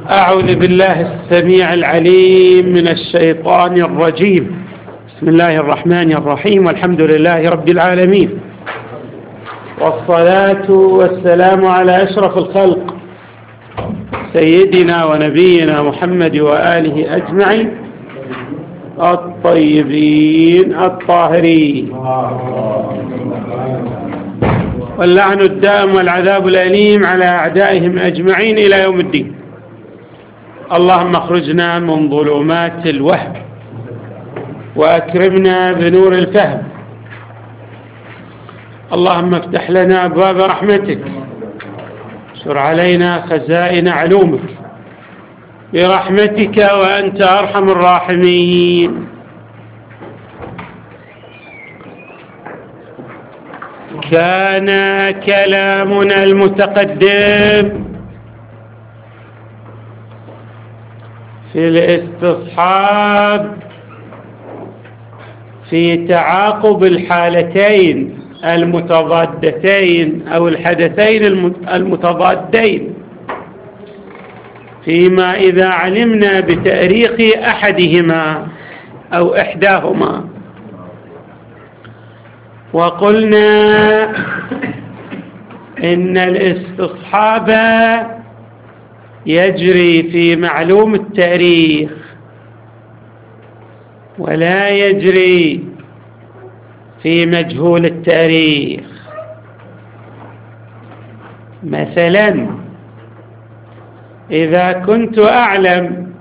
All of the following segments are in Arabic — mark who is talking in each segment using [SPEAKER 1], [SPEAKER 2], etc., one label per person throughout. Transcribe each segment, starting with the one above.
[SPEAKER 1] أعوذ بالله السميع العليم من الشيطان الرجيم. بسم الله الرحمن الرحيم، والحمد لله رب العالمين، والصلاة والسلام على أشرف الخلق سيدنا ونبينا محمد وآله أجمعين الطيبين الطاهرين، واللعن الدائم والعذاب الأليم على أعدائهم أجمعين إلى يوم الدين. اللهم اخرجنا من ظلمات الوهم وأكرمنا بنور الفهم. اللهم افتح لنا أبواب رحمتك، انشر علينا خزائن علومك برحمتك وأنت أرحم الراحمين. كان كلامنا المتقدم في الاستصحاب في تعاقب الحالتين المتضادتين أو الحدثين المتضادين، فيما إذا علمنا بتأريخ أحدهما أو إحداهما. وقلنا إن الاستصحاب يجري في معلوم التاريخ ولا يجري في مجهول التاريخ. مثلا إذا كنت أعلم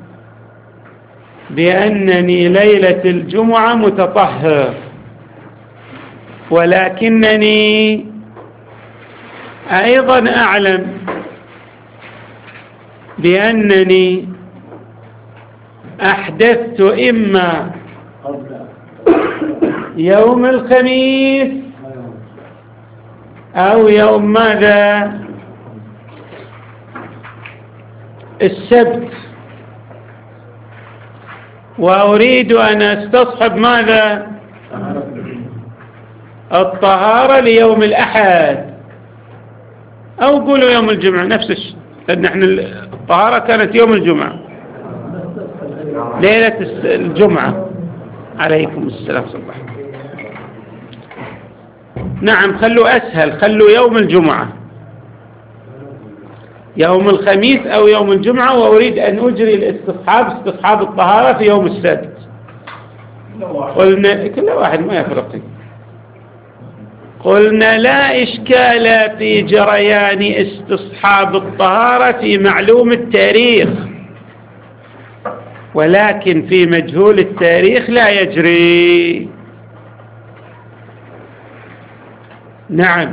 [SPEAKER 1] بأنني ليلة الجمعة متطهر، ولكنني أيضا أعلم بأنني أحدثت إما يوم الخميس أو يوم ماذا السبت، وأريد أن أستصحب ماذا الطهارة ليوم الأحد، أو قولوا يوم الجمعة نفس الشيء، لأن نحن الطهارة كانت يوم الجمعة ليلة الجمعة. عليكم السلام صباح. نعم، خلوا أسهل، خلوا يوم الجمعة، يوم الخميس أو يوم الجمعة، وأريد أن أجري استصحاب الطهارة في يوم السبت. قلنا كل واحد ما يفرق. قلنا لا إشكال في جريان استصحاب الطهارة في معلوم التاريخ، ولكن في مجهول التاريخ لا يجري. نعم.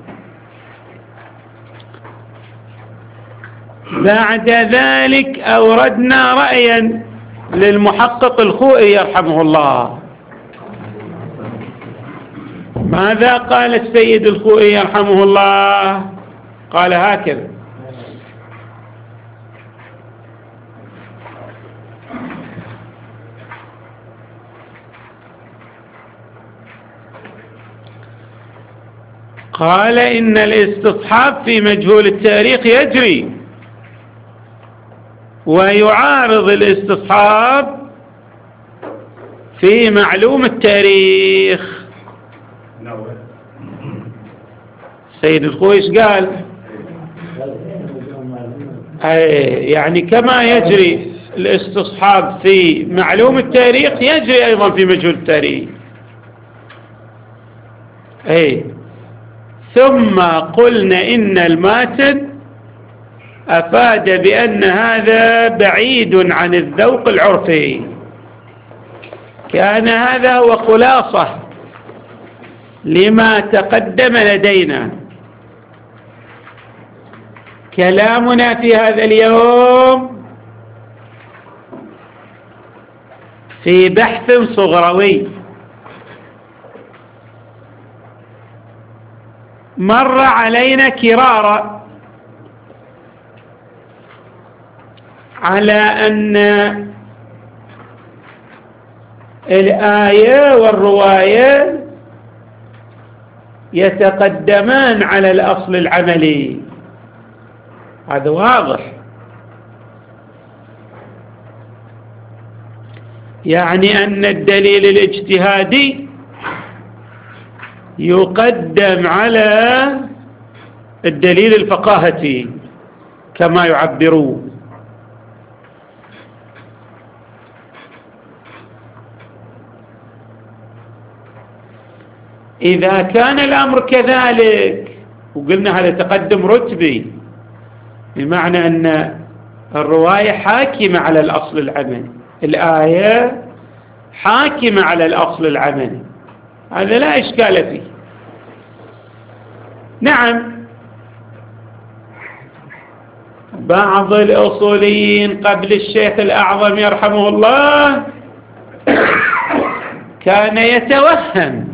[SPEAKER 1] بعد ذلك أوردنا رأيا للمحقق الخوئي يرحمه الله. ماذا قال السيد الخوئي يرحمه الله؟ قال هكذا: قال إن الاستصحاب في مجهول التاريخ يجري ويعارض الاستصحاب في معلوم التاريخ. سيد الخوئي قال يعني كما يجري الاستصحاب في معلوم التاريخ يجري أيضا في مجهول التاريخ. ثم قلنا إن الماتن أفاد بأن هذا بعيد عن الذوق العرفي. كان هذا هو خلاصة لما تقدم لدينا. كلامنا في هذا اليوم في بحث صغروي مر علينا كرارا على أن الآية والرواية يتقدمان على الأصل العملي. هذا واضح. يعني أن الدليل الاجتهادي يقدم على الدليل الفقاهتي كما يعبرون. إذا كان الأمر كذلك، وقلنا هذا تقدم رتبي، بمعنى أن الرواية حاكمة على الأصل العملي، الآية حاكمة على الأصل العملي، هذا لا إشكال فيه. نعم، بعض الأصوليين قبل الشيخ الأعظم يرحمه الله كان يتوهم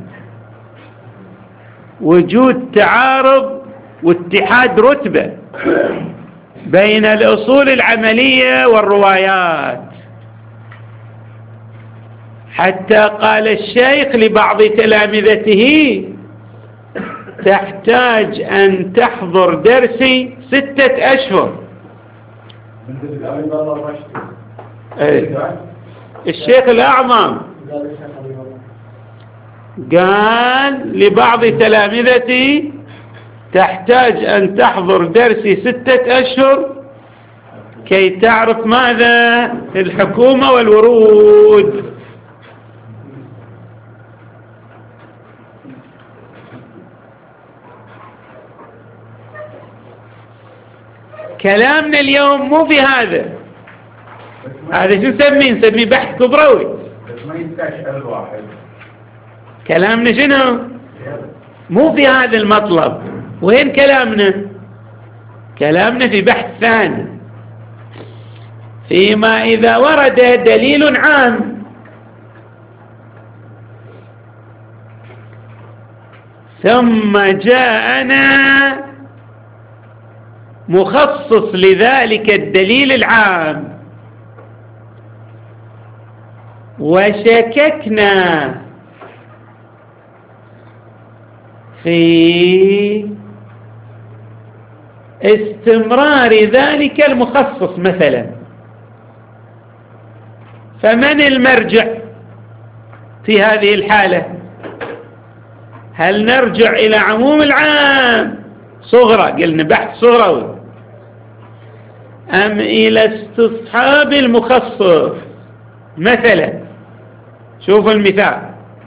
[SPEAKER 1] وجود تعارض واتحاد رتبة بين الأصول العملية والروايات، حتى قال الشيخ لبعض تلامذته: تحتاج أن تحضر درسي 6 أشهر. الشيخ الأعظم قال لبعض تلامذتي: تحتاج أن تحضر درسي 6 أشهر كي تعرف ماذا الحكومة والورود. كلامنا اليوم مو في هذا شو نسميه بحث كبروي.
[SPEAKER 2] ما يستشعر الواحد.
[SPEAKER 1] كلامنا شنو؟ مو في هذا المطلب. وين كلامنا؟ كلامنا في بحث ثاني، فيما إذا ورد دليل عام ثم جاءنا مخصص لذلك الدليل العام وشككنا في استمرار ذلك المخصص مثلا، فمن المرجع في هذه الحالة؟ هل نرجع إلى عموم العام صغرى، قلنا بحث صغروي، أم إلى استصحاب المخصص؟ مثلا شوفوا المثال: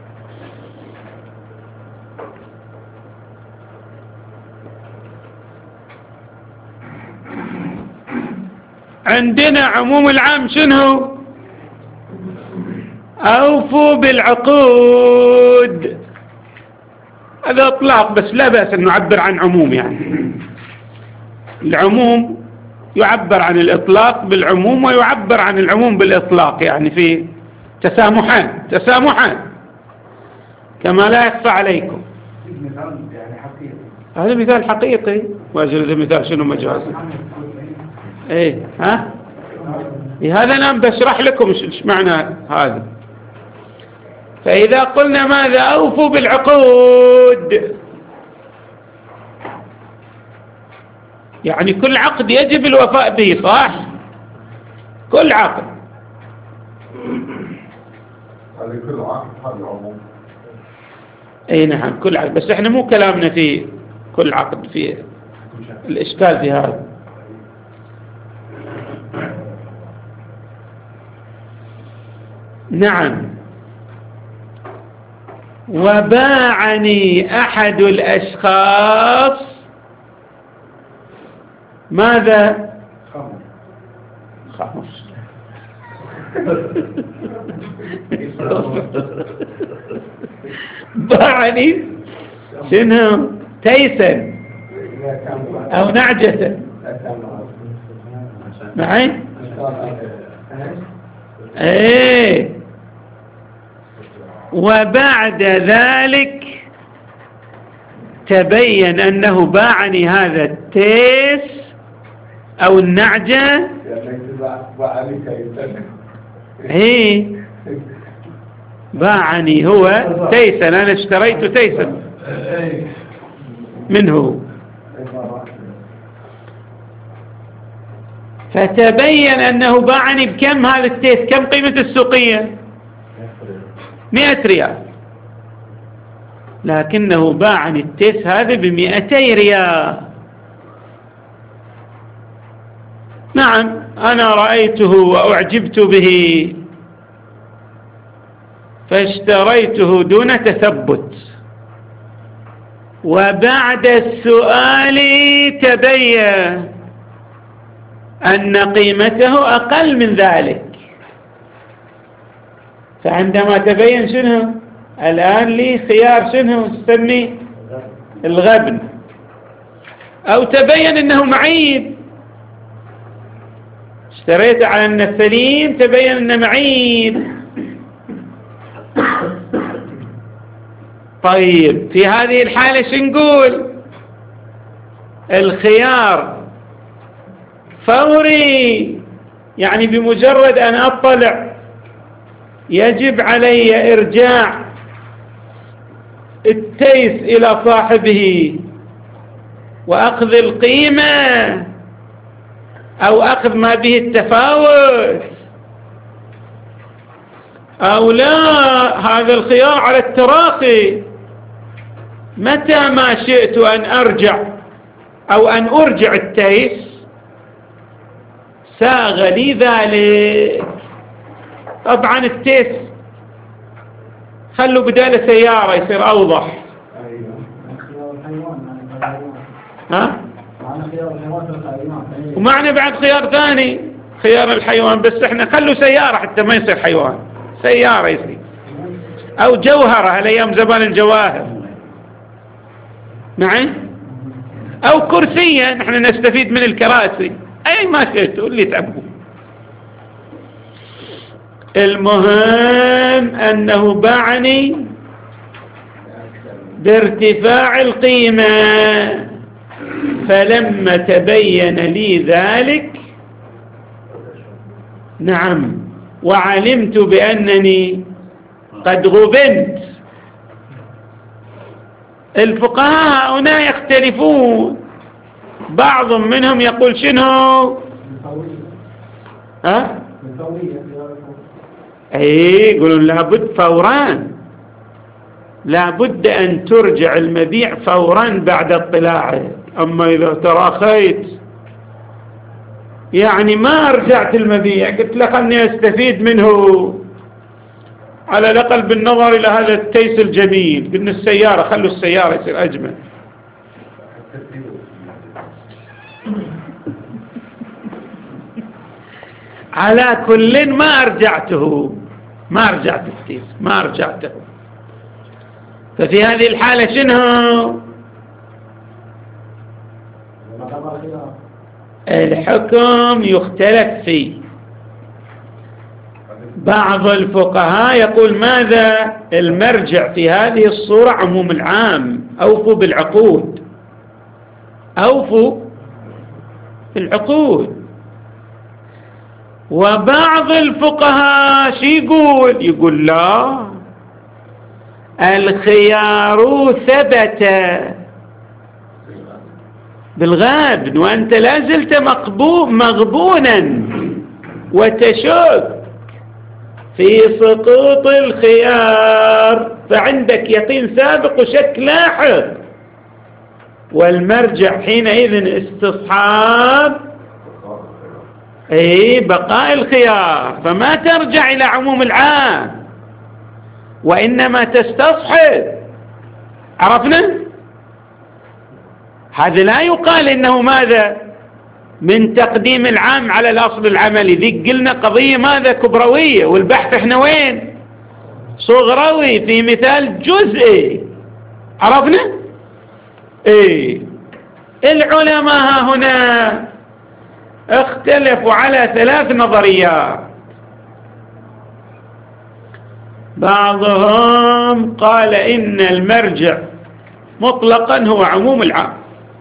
[SPEAKER 1] عندنا عموم العام شنو؟ أوفوا بالعقود. هذا إطلاق، بس لا بأس أن نعبر عن عموم. يعني العموم يعبر عن الإطلاق بالعموم ويعبر عن العموم بالإطلاق، يعني في تسامحان كما لا يخفى عليكم. هذا مثال حقيقي، واجل هذا مثال شنو مجازي؟ ايه ها؟ هذا انا بشرح لكم ايش معنى هذا. فإذا قلنا ماذا؟ أوفوا بالعقود، يعني كل عقد يجب الوفاء به، صح؟ كل عقد.
[SPEAKER 2] هذا كل عقد هذا العموم.
[SPEAKER 1] اي نعم كل عقد، بس احنا مو كلامنا في كل عقد، في الإشكال في هذا. نعم. وباعني أحد الأشخاص ماذا؟ خمر. باعني شنو؟ تيسا أو نعجة معي؟ ايه. وبعد ذلك تبين أنه باعني هذا التيس أو النعجة. ايه باعني هو تيسا، أنا اشتريت تيسا منه، فتبين أنه باعني بكم هذا التيس؟ كم قيمة السوقية؟ 100 ريال، لكنه باعني التيس هذا ب200 ريال. نعم أنا رأيته وأعجبت به فاشتريته دون تثبت، وبعد السؤال تبين أن قيمته أقل من ذلك. فعندما تبين شنو الآن لي خيار شنو تسمي الغبن، أو تبين أنه معيب، اشتريت على أن السليم تبين أنه معيب. طيب في هذه الحالة شنقول؟ الخيار فوري، يعني بمجرد أن أطلع يجب علي إرجاع التيس إلى صاحبه وأخذ القيمة أو أخذ ما به التفاوت، أو لا، هذا الخيار على التراخي، متى ما شئت أن أرجع أو أن أرجع التيس ساغ لي ذلك. طبعا التيس خلوا بداله سيارة يصير أوضح. ها؟ ومعنى بعد خيار ثاني خيار الحيوان، بس احنا خلوا سيارة حتى ما يصير حيوان، سيارة يصير، أو جوهرة هالأيام زمان الجواهر معي، أو كرسيا نحن نستفيد من الكراسي، أي ما شئتوا اللي تعبوا. المهم أنه باعني بارتفاع القيمة، فلما تبين لي ذلك نعم وعلمت بأنني قد غبنت. الفقهاء هنا يختلفون، بعض منهم يقول شنو يقولون لابد فورا، لابد أن ترجع المبيع فورا بعد اطلاعه. أما إذا تراخيت يعني ما رجعت المبيع، قلت لك أني أستفيد منه على الأقل بالنظر إلى هذا التيس الجميل، قلنا السيارة خلوا السيارة يصير أجمل. على كل ما أرجعته، ما رجعت التيس، ما رجعته. ففي هذه الحالة شنو الحكم يختلف فيه. بعض الفقهاء يقول ماذا المرجع في هذه الصورة؟ عموم العام، أوفوا بالعقود، أوفوا بالعقود. وبعض الفقهاء شو يقول لا، الخيار ثبت بالغابن وأنت لا زلت مغبونا وتشك في سقوط الخيار، فعندك يقين سابق وشك لاحق، والمرجع حينئذ استصحاب بقاء الخيار، فما ترجع إلى عموم العام وإنما تستصحب. عرفنا؟ هذا لا يقال إنه ماذا من تقديم العام على الأصل العملي، ذي قلنا قضية ماذا كبروية، والبحث احنا وين صغروي في مثال جزئي. عرفنا؟ العلماء هنا اختلفوا على 3 نظريات. بعضهم قال إن المرجع مطلقا هو عموم العام،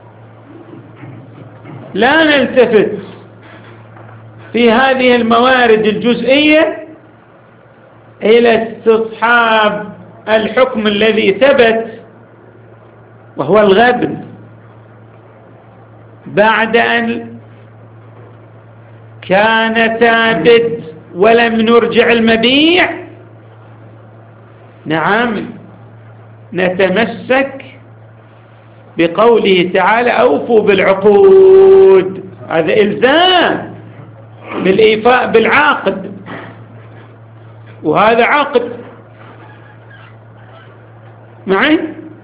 [SPEAKER 1] لا نلتفت في هذه الموارد الجزئية إلى استصحاب الحكم الذي ثبت وهو الغبن بعد أن كان ثابت ولم نرجع المبيع، نعم، نتمسك بقوله تعالى أوفوا بالعقود، هذا إلزام بالإيفاء بالعقد، وهذا عقد معي.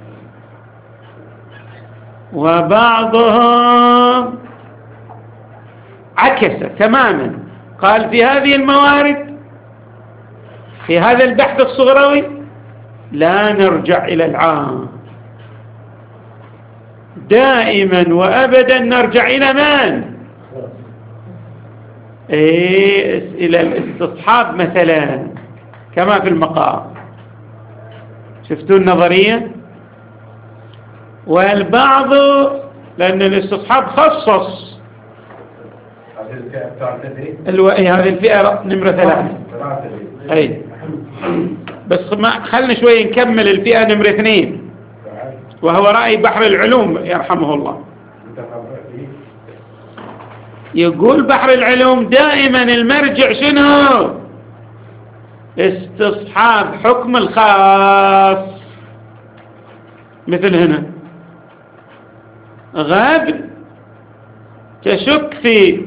[SPEAKER 1] وبعضهم عكس تماما، قال في هذه الموارد في هذا البحث الصغروي لا نرجع إلى العام، دائما وأبدا نرجع إلى من؟ إلى الاستصحاب مثلا، كما في المقام. شفتوا النظرية؟ والبعض لأن الاستصحاب خصص هذه الفئة نمرة 3. أي بس خلنا شوي نكمل الفئة نمرة 2، وهو رأي بحر العلوم يرحمه الله. يقول بحر العلوم دائما المرجع شنو؟ استصحاب حكم الخاص. مثل هنا غاب تشك في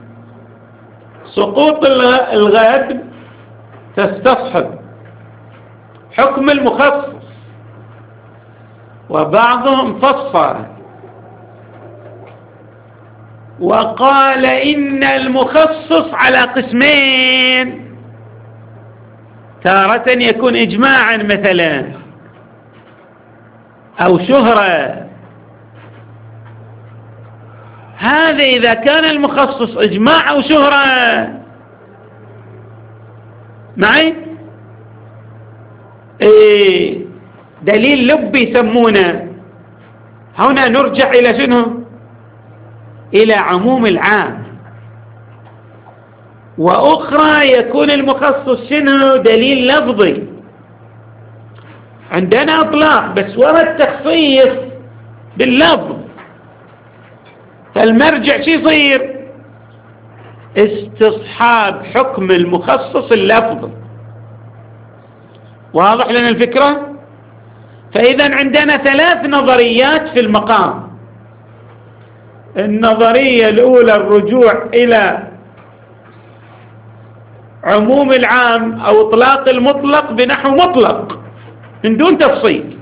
[SPEAKER 1] سقوط الغاب، تستصحب حكم المخصص. وبعضهم فصل وقال إن المخصص على قسمين، تارة يكون إجماعا مثلا أو شهرة. هذا إذا كان المخصص إجماع أو شهرة معي دليل لبي يسمونه، هنا نرجع إلى شنو؟ إلى عموم العام. وأخرى يكون المخصص شنو؟ دليل لفظي. عندنا إطلاق بس ورد تخصيص باللفظ، فالمرجع شو يصير؟ استصحاب حكم المخصص اللفظي. واضح لنا الفكرة؟ فإذا عندنا 3 نظريات في المقام. النظرية الأولى الرجوع إلى عموم العام أو إطلاق المطلق بنحو مطلق من دون تفصيل.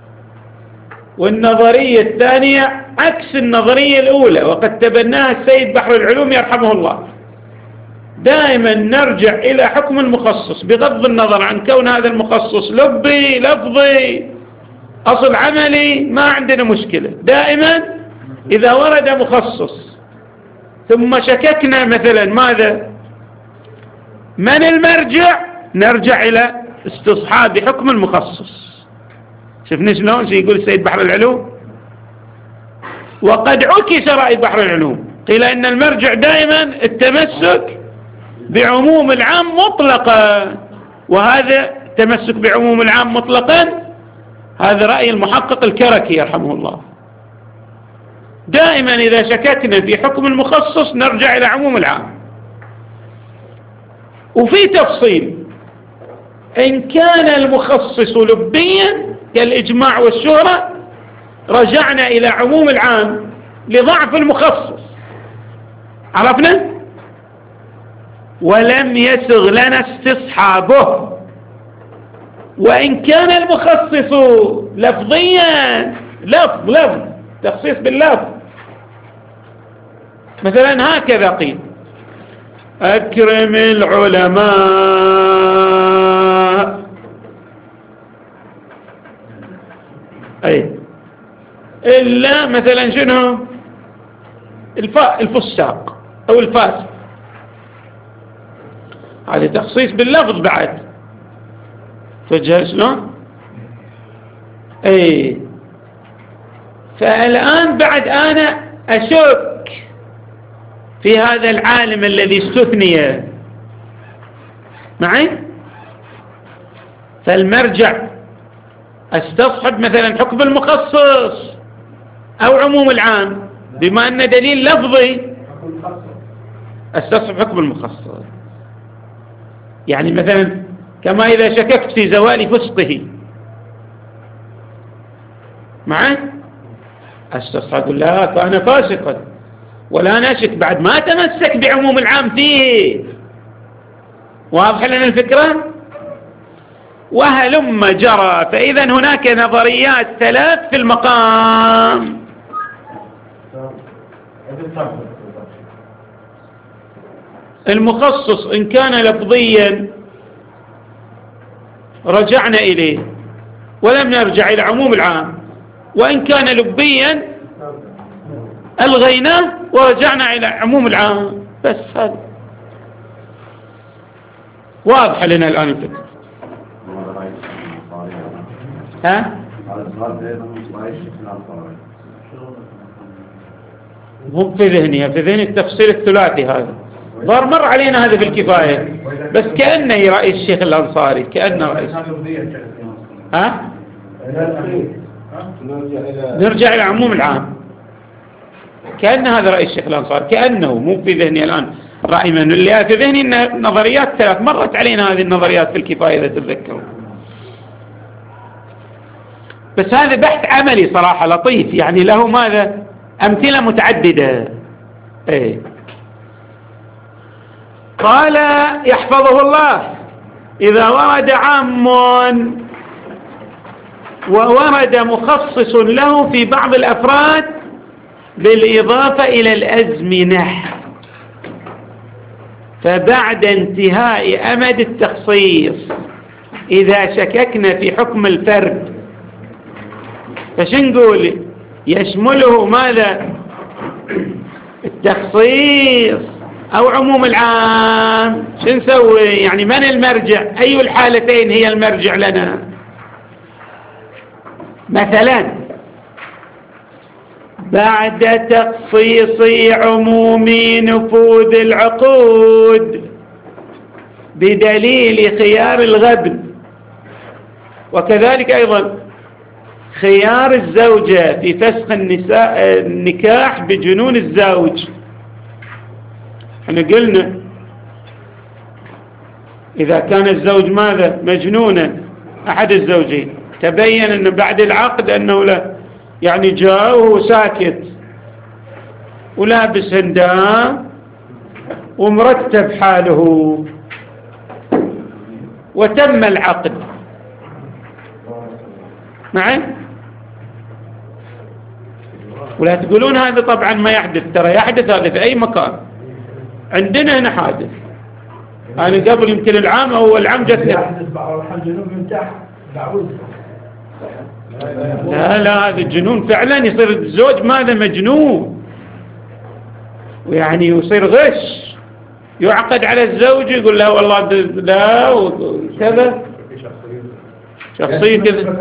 [SPEAKER 1] والنظرية الثانية عكس النظرية الأولى، وقد تبناها السيد بحر العلوم يرحمه الله. دائما نرجع إلى حكم المخصص بغض النظر عن كون هذا المخصص لبي لفظي أصل عملي، ما عندنا مشكلة. دائما إذا ورد مخصص ثم شككنا مثلا ماذا؟ من المرجع؟ نرجع إلى استصحاب حكم المخصص. شفنا شلون يقول السيد بحر العلوم؟ وقد عكس رأي بحر العلوم، قيل إن المرجع دائما التمسك بعموم العام مطلقا، وهذا التمسك بعموم العام مطلقا هذا رأي المحقق الكركي يرحمه الله. دائما إذا شككنا في حكم المخصص نرجع إلى عموم العام. وفي تفصيل، إن كان المخصص لبيا كالإجماع والشهرة رجعنا إلى عموم العام لضعف المخصص، عرفنا؟ ولم يسغ لنا استصحابه. وإن كان المخصص لفظيا لفظ تخصيص باللفظ، مثلا هكذا قيل أكرم العلماء، أي إلا مثلا شنو؟ الفساق أو الفاسق، هذا تخصيص باللفظ بعد. توجه شلون؟ أي فالآن بعد أنا أشك في هذا العالم الذي استثني معي، فالمرجع استصحب مثلا حكم المخصص أو عموم العام، بما أن دليل لفظي استصحب حكم المخصص. يعني مثلا كما إذا شككت في زوال فسقه معه أقول لا كان فاسقا ولا نشك بعد ما تمسك بعموم العام فيه. واضح لنا الفكرة؟ وهلم جرى. فإذا هناك نظريات 3 في المقام. المخصص إن كان لفظيا رجعنا إليه ولم نرجع إلى عموم العام، وإن كان لبيا ألغيناه ورجعنا إلى عموم العام. بس هذا واضح لنا الآن الفكرة. ها؟ مو في ذهني، في ذهني التفصيل الثلاثي هذا ظهر مر علينا هذا بالكفاية، بس كأنه رأي الشيخ الأنصاري، كأنه رئيس. ها؟ نرجع إلى عموم العام، كأن هذا رأي الشيخ الأنصاري، كأنه مو في ذهني الآن رأي من اللي في ذهني إن نظريات 3 مرت علينا هذه النظريات في الكفاية إذا تتذكروا. بس هذا بحث عملي صراحة لطيف، يعني له ماذا أمثلة متعددة. إيه. قال يحفظه الله: إذا ورد عام وورد مخصص له في بعض الأفراد بالإضافة إلى الأزمنة، فبعد انتهاء أمد التخصيص إذا شككنا في حكم الفرد فش نقول؟ يشمله ماذا؟ التخصيص أو عموم العام. شو نسوي؟ يعني من المرجع؟ أي الحالتين هي المرجع لنا؟ مثلا بعد تخصيص عموم نفوذ العقود بدليل خيار الغبن، وكذلك أيضا خيار الزوجة في فسخ النكاح بجنون الزوج. احنا قلنا إذا كان الزوج ماذا؟ مجنونا، أحد الزوجين، تبين أنه بعد العقد أنه لا، يعني جاء وهو ساكت ولابس هندام ومرتب حاله وتم العقد معي. ولا تقولون هذا طبعا ما يحدث، ترى يحدث هذا في أي مكان. عندنا هنا حادث، أنا قبل يمكن العام أو العام جتني لا هذا الجنون فعلا، يصير الزوج ماذا؟ مجنون، ويعني يصير غش، يعقد على الزوج يقول له والله لا وكذا، شخصية كذا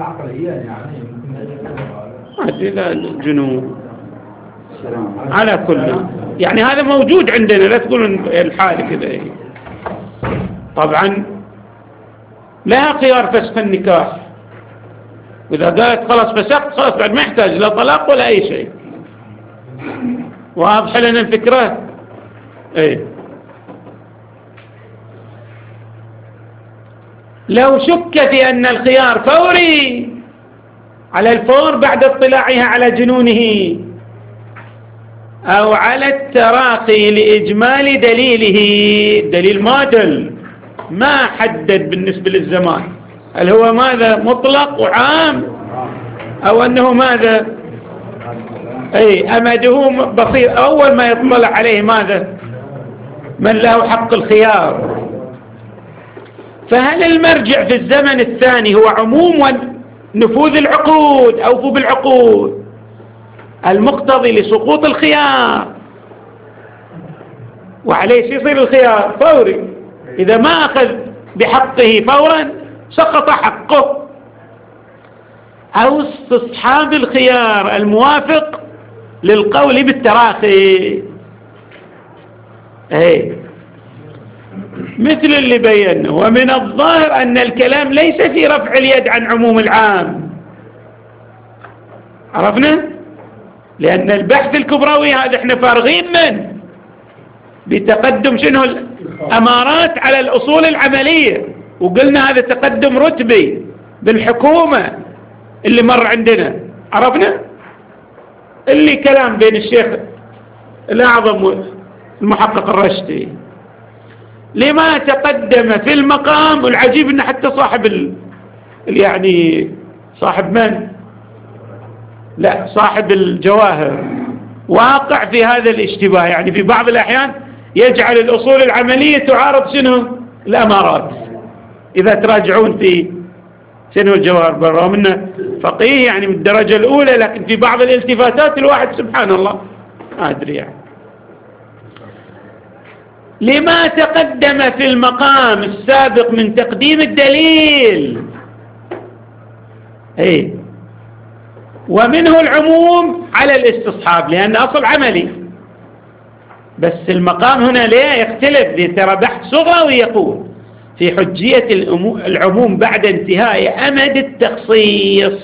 [SPEAKER 1] لا الجنون. على كل يعني هذا موجود عندنا، لا تقولون الحال كذا. طبعا لها خيار فسخ النكاح، وإذا قالت خلاص فسخت خلاص بعد ما يحتاج لا طلاق ولا أي شيء. واضح لنا الفكرة؟ ايه. لو شك في أن الخيار فوري على الفور بعد اطلاعها على جنونه أو على التراخي لإجمال دليله، دليل ما حدد بالنسبة للزمان، هل هو ماذا؟ مطلق وعام أو أنه ماذا؟ أي أمده بسيط، أول ما يطلع عليه ماذا؟ من له حق الخيار. فهل المرجع في الزمن الثاني هو عموم نفوذ العقود أو بالعقود المقتضي لسقوط الخيار، وعليه يصير الخيار فوري، إذا ما أخذ بحقه فورا سقط حقه، أو استصحاب الخيار الموافق للقول بالتراخي. مثل اللي بينه. ومن الظاهر أن الكلام ليس في رفع اليد عن عموم العام، عرفنا؟ لأن البحث الكبروي هذا احنا فارغين منه بتقدم شنو الأمارات على الأصول العملية. وقلنا هذا تقدم رتبي بالحكومة اللي مر عندنا، عرفنا اللي كلام بين الشيخ الأعظم المحقق الرشدي لما تقدم في المقام. والعجيب أن حتى صاحب يعني صاحب من؟ لا، صاحب الجواهر واقع في هذا الاشتباه، يعني في بعض الأحيان يجعل الأصول العملية تعارض شنو؟ الأمارات. إذا تراجعون في شنو الجواهر، بالرغم أنه فقيه يعني من الدرجة الأولى، لكن في بعض الالتفاتات الواحد سبحان الله ما أدري يعني. لما تقدم في المقام السابق من تقديم الدليل، ومنه العموم على الاستصحاب، لأن أصل عملي. بس المقام هنا ليه يختلف؟ ترى بحث صغروي يقول في حجية العموم بعد انتهاء أمد التخصيص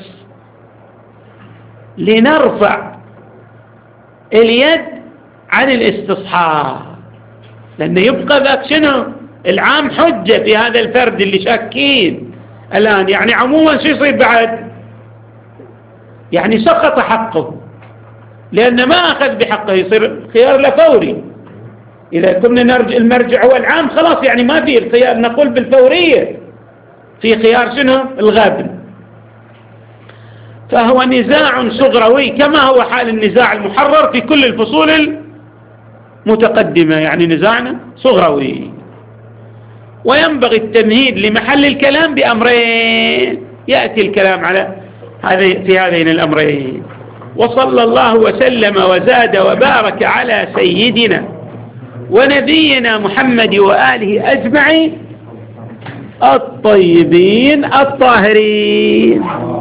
[SPEAKER 1] لنرفع اليد عن الاستصحاب، لأنه يبقى ذاك شنو العام حجة في هذا الفرد اللي شاكين الآن. يعني عموما شو يصير بعد؟ يعني سقط حقه، لأن ما أخذ بحقه، يصير خيار له فوري. إذا كنا المرجع هو العام خلاص، يعني ما في الخيار، نقول بالفورية في خيار شنو الغبن. فهو نزاع صغروي كما هو حال النزاع المحرر في كل الفصول المتقدمة، يعني نزاعنا صغروي. وينبغي التمهيد لمحل الكلام بأمرين، يأتي الكلام على في هذين الأمرين. وصلى الله وسلم وزاد وبارك على سيدنا ونبينا محمد وآله أجمعين الطيبين الطاهرين.